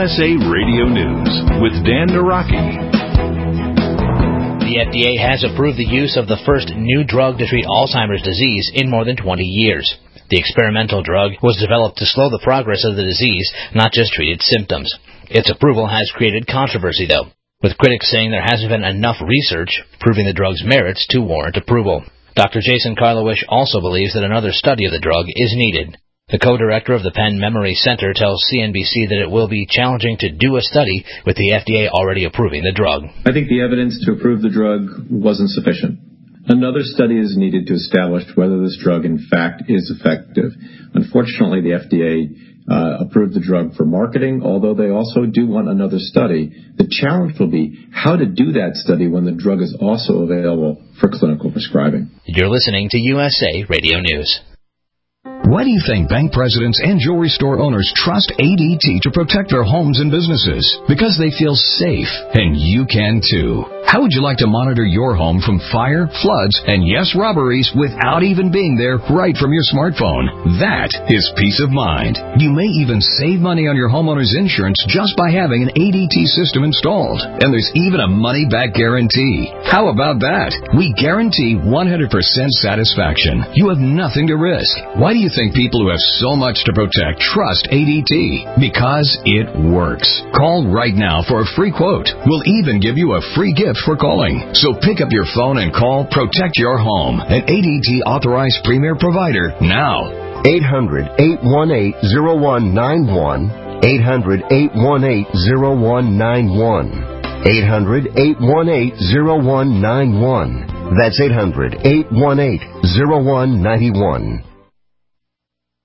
USA Radio News with Dan Naraki. The FDA has approved the use of the first new drug to treat Alzheimer's disease in more than 20 years. The experimental drug was developed to slow the progress of the disease, not just treat its symptoms. Its approval has created controversy, though, with critics saying there hasn't been enough research proving the drug's merits to warrant approval. Dr. Jason Karlawish also believes that another study of the drug is needed. The co-director of the Penn Memory Center tells CNBC that it will be challenging to do a study with the FDA already approving the drug. I think the evidence to approve the drug wasn't sufficient. Another study is needed to establish whether this drug in fact is effective. Unfortunately, the FDA approved the drug for marketing, although they also do want another study. The challenge will be how to do that study when the drug is also available for clinical prescribing. You're listening to USA Radio News. Why do you think bank presidents and jewelry store owners trust ADT to protect their homes and businesses? Because they feel safe, and you can too. How would you like to monitor your home from fire, floods, and yes, robberies without even being there right from your smartphone? That is peace of mind. You may even save money on your homeowner's insurance just by having an ADT system installed. And there's even a money-back guarantee. How about that? We guarantee 100% satisfaction. You have nothing to risk. Why do you think people who have so much to protect trust ADT? Because it works. Call right now for a free quote. We'll even give you a free gift for calling. So pick up your phone and call Protect Your Home, an ADT authorized premier provider now. 800-818-0191. 800-818-0191. 800-818-0191. That's 800-818-0191.